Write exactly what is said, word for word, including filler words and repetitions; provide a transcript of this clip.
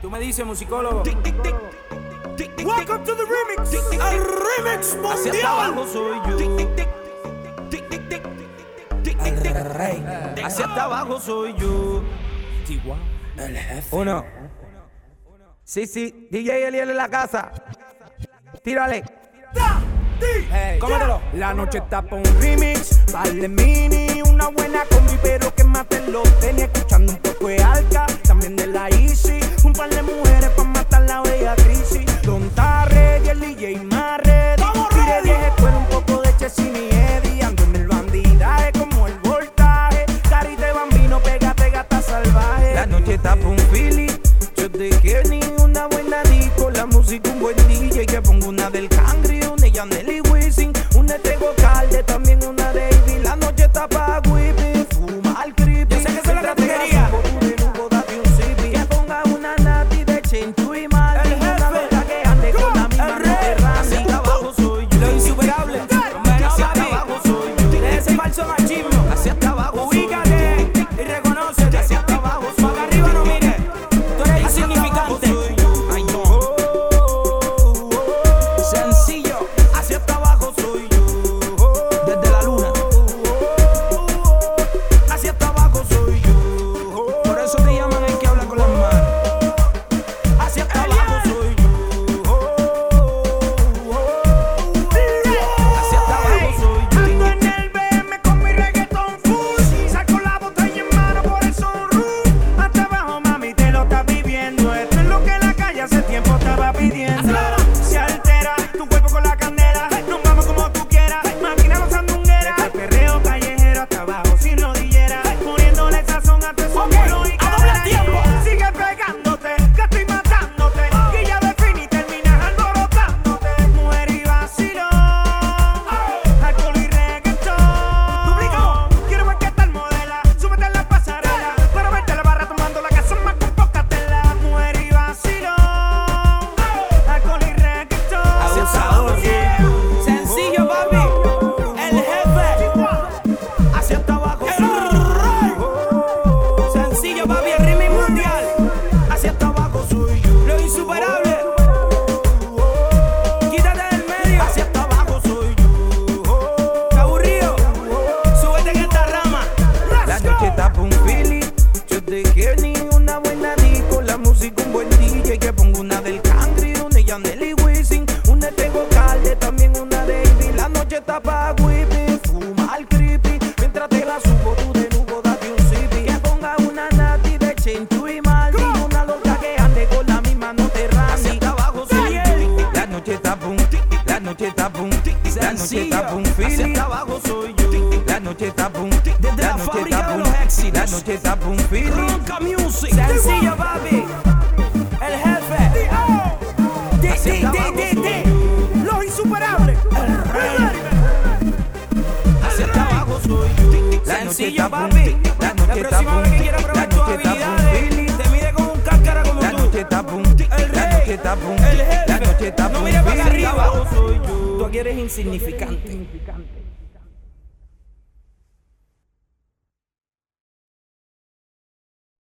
Tú me dices, musicólogo. Welcome to the remix. El remix mundial. Hacia abajo soy yo. El rey. Hacia abajo soy yo. El jefe. Uno. Sí, sí. D J Eliel en la casa. Tírale. Hey, Cómetelo. La noche está pa' un remix, vale mini, una buena combi, pero que maten los tenis, escuchando un poco de Alca, también de la Easy, un par de mujeres pa' matar la bella crisis. Don Tarre y el D J más ready, tire vieja escuela, un poco de Chesini y Eddie, ando en el bandidaje como el voltaje, carita de bambino, pégate gata salvaje. La noche está pa' un Philly, yo de Kenny, una buena disco, la música un buen D J, que pongo una del Cangri, una de Yaneli Wisin, una de Tego Calde, también una de Ivy. La noche está pa' whipping, fuma al creepy. Yo sé que esa es la categoría. Que ponga una nati de Chenchu y Maldi, El una jefe. loca que ande con la misma El rey. terrana. Hacia abajo soy yo. Lo insuperable. Hacia Hacia abajo soy yo. de ese falso machismo. Hacia abajo soy yo. Ubícate y reconócete. Hacia abajo soy yo. Para arriba no mires. Tú eres Hacia abajo insignificante. soy yo. Ay, no. Sencillo. Hacia abajo soy yo. Desde la luna. Hacia abajo soy yo. Por eso te llaman el que habla con las manos. Hacia abajo soy yo. Hacia abajo soy yo. Ando en el B M con mi reggaeton full. Saco la botella en mano por el sunroof. Hasta abajo, mami, te lo estás viviendo. Esto es lo que la calle hace tiempo estaba pidiendo. Se altera tu cuerpo con la candela. Nos vamos como tú quieras. Máquina los sandungueras. Desde el perreo callejero hasta abajo sin rodillera. Poniéndole sazón a tu sombrero y cadera. Sigue pegándote, que estoy matándote. Que ya define y terminas alborotándote. Mujer y vacilón. Alcohol y reggaetón. Quiero ver qué tal modela. Súbete en la pasarela. Para verte la barra tomando la casa más con poca tela. Mujer y vacilón. Alcohol y reggaetón. Abusador. Sencillo, papi. El jefe. Hacia abajo El soy rey. yo. Sencillo, papi. El remix mundial. Hacia abajo soy yo. Lo insuperable. Quítate del medio. Hacia abajo soy yo. Está aburrido. Súbete en esta rama. La noche está pa' un Philly, yo de Kenny, una buena disco, la música un buen D J, que pongo una del Cangri, una de Yaneli Wisin, una de Tego Calde, también una de Ivy. La noche está pa' whipping, fuma al creepy, mientras te la subo tú de nuevo date un sipi. Que ponga una nati de Chenchu y Maldi, una loca que ande con la misma no te randi. Hacia abajo soy yo. La noche está pa' un, la noche está pa' un, la noche está pa' un Philly. Hacia abajo soy yo. La noche está pa' un, Desde la la noche fábrica está de pa' los un, éxitos. la noche está pa' un Philly. Ronca Music. Sencillo, papi. El jefe. Di, Hacia di, di, abajo di, soy di. Los insuperables. El rey. Hacia abajo soy yo. La noche Sencillo, está pa' un, papi. la La noche está próxima pa' vez que un, quiera la probar tus noche está pa' un habilidades, Philly. te mide con un cáscara como La tú. noche está pa' un, El la rey. noche está pa' un, El jefe. la noche está pa' No un mires para Philly. arriba. Abajo soy yo. Tú aquí eres insignificante.